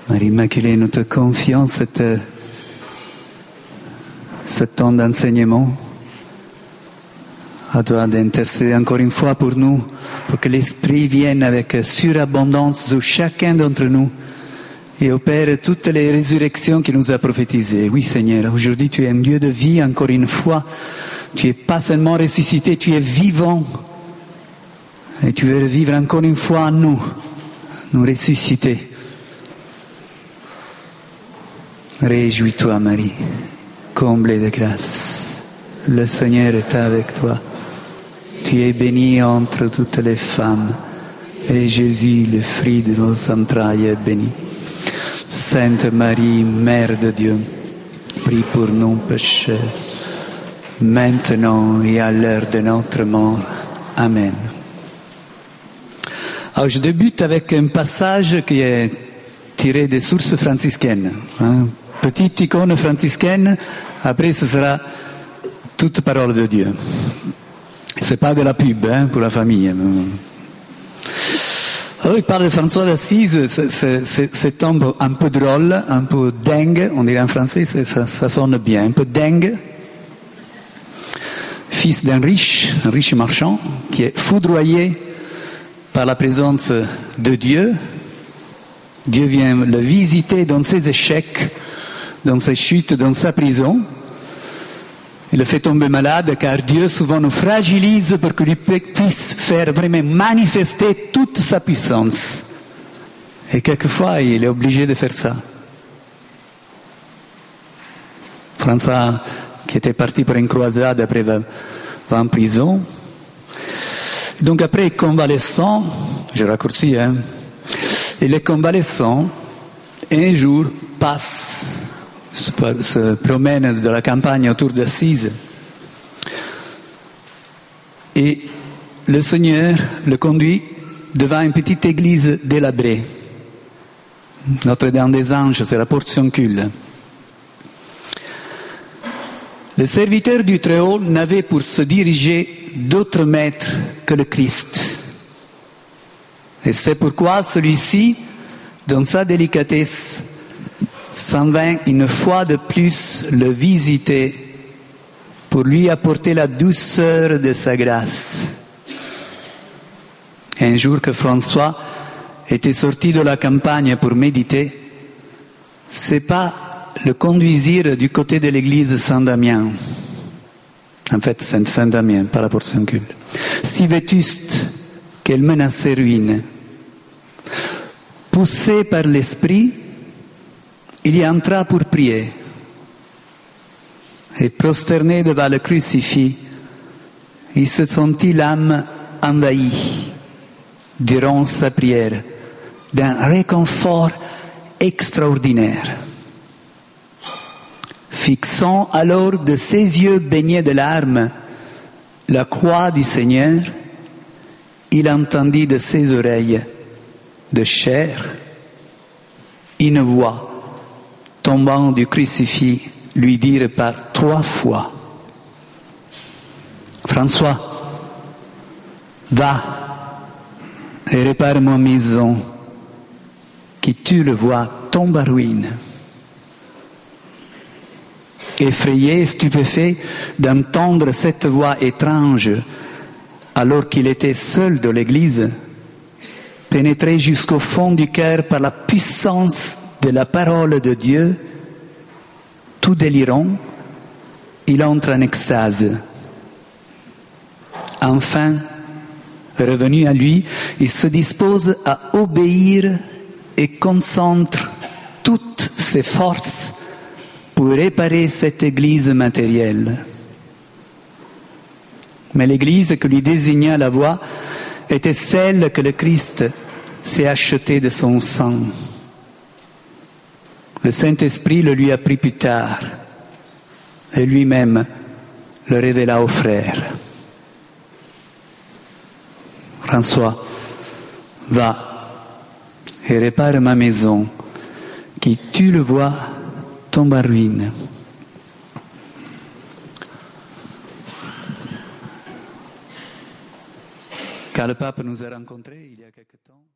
Marie Immaculée, nous te confions ce temps d'enseignement. À toi d'intercéder encore une fois pour nous, pour que l'Esprit vienne avec surabondance sur chacun d'entre nous et opère toutes les résurrections qu'il nous a prophétisées. Oui, Seigneur, aujourd'hui tu es un Dieu de vie, encore une fois. Tu es pas seulement ressuscité, tu es vivant. Et tu veux vivre encore une fois en nous, nous ressusciter. Réjouis-toi, Marie, comblée de grâce. Le Seigneur est avec toi. Tu es bénie entre toutes les femmes, et Jésus, le fruit de vos entrailles, est béni. Sainte Marie, Mère de Dieu, prie pour nous pécheurs, maintenant et à l'heure de notre mort. Amen. Alors, je débute avec un passage qui est tiré des sources franciscaines. Petite icône franciscaine, après ce sera toute parole de Dieu. C'est pas de la pub pour la famille. Alors il parle de François d'Assise, c'est un peu drôle, un peu dingue, on dirait en français, ça sonne bien, un peu dingue. Fils d'un riche marchand, qui est foudroyé par la présence de Dieu. Dieu vient le visiter dans ses échecs, dans ses chutes, dans sa prison. Il le fait tomber malade car Dieu souvent nous fragilise pour que lui puisse faire vraiment manifester toute sa puissance. Et quelquefois, il est obligé de faire ça. François, qui était parti pour une croisade, après va en prison. Donc après, convalescent, j'ai raccourci, il est convalescent, et un jour passe, se promène de la campagne autour d'Assise. Et le Seigneur le conduit devant une petite église délabrée. Notre-Dame des Anges, c'est la portioncule. Le serviteur du Très-Haut n'avait pour se diriger d'autre maître que le Christ. Et c'est pourquoi celui-ci, dans sa délicatesse, s'en vint une fois de plus le visiter pour lui apporter la douceur de sa grâce. Un jour que François était sorti de la campagne pour méditer, ses pas le conduisirent du côté de l'église Saint-Damien. En fait, Saint-Damien, pas la portioncule. Si vétuste qu'elle menaçait ruine. Poussé par l'esprit, il y entra pour prier. Et prosterné devant le crucifix, il se sentit l'âme envahie, durant sa prière, d'un réconfort extraordinaire. Fixant alors de ses yeux baignés de larmes la croix du Seigneur, il entendit de ses oreilles de chair une voix tombant du crucifix lui dire par 3 fois: François, va et répare ma maison qui, tu le vois, tombe à ruine. Effrayé, stupéfait d'entendre cette voix étrange alors qu'il était seul dans l'église, pénétré jusqu'au fond du cœur par la puissance de la parole de Dieu, tout délirant, il entre en extase. Enfin, revenu à lui, il se dispose à obéir et concentre toutes ses forces pour réparer cette église matérielle. Mais l'église que lui désigna la voix était celle que le Christ s'est achetée de son sang. Le Saint-Esprit le lui apprit plus tard et lui-même le révéla aux frères. François, va et répare ma maison qui, tu le vois, tombe en ruine. Quand le pape nous a rencontrés il y a quelque temps,